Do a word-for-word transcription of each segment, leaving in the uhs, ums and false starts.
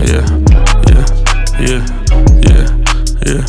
yeah, yeah, yeah, yeah, yeah.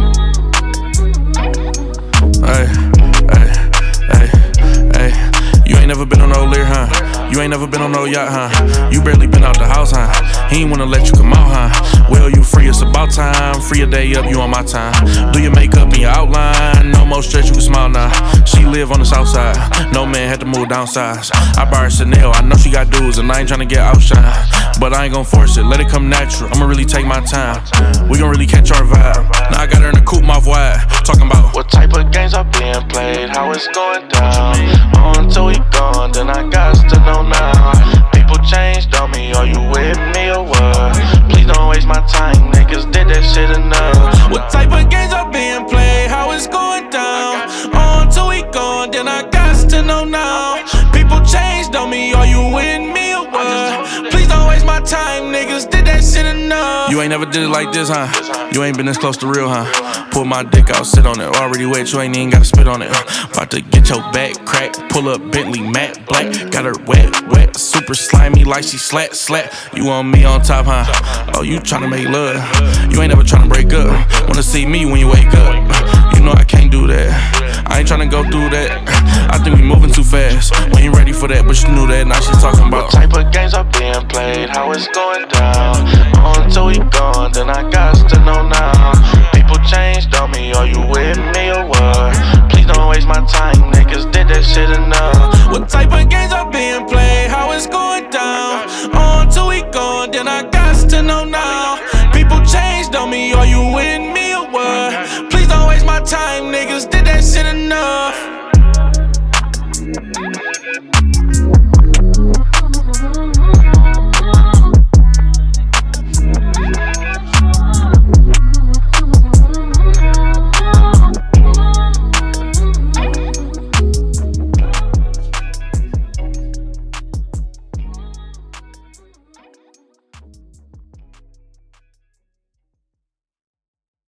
Hey, hey, hey, hey. You ain't never been on no Lear, huh? You ain't never been on no yacht, huh? You barely been out the house, huh? He ain't wanna let you come out, huh? Well, you free, it's about time. Free a day up, you on my time. Do your makeup and your outline. No more stretch, you can smile now. She live on the south side. No man had to move down size. I buy her Chanel, I know she got dudes, and I ain't tryna get outshine. But I ain't gon' force it, let it come natural. I'ma really take my time. We gon' really catch our vibe. Now I got her in the coupe, mouth wide. Talking about what type of games are being played, how it's going down. Until we gone, then I got to know now. People changed on me, are you with me or what? Please don't waste my time, niggas did that shit enough. What type of games are being played, how it's going down. Until we gone, then I got to know now. People changed on me, are you with me or what? Please don't waste my time, niggas did that shit enough. You ain't never did it like this, huh? You ain't been this close to real, huh? Pull my dick out, sit on it. Already wet, you ain't even gotta spit on it. About to get your back cracked. Pull up Bentley matte black. Got her wet, wet, super slimy like she slat, slat. You want me on top, huh? Oh, you tryna make love. You ain't never tryna break up. Wanna see me when you wake up. You know I can't do that. I ain't tryna go through that. I think we moving too fast. We ain't ready for that, but you knew that. Now she talking about what type of games are being played, how it's going down. Until we gone, then I got to know now. People changed on me, are you with me or what? Please don't waste my time, niggas did that shit enough. What type of games are being played, how it's going down. Until we gone, then I got to know now.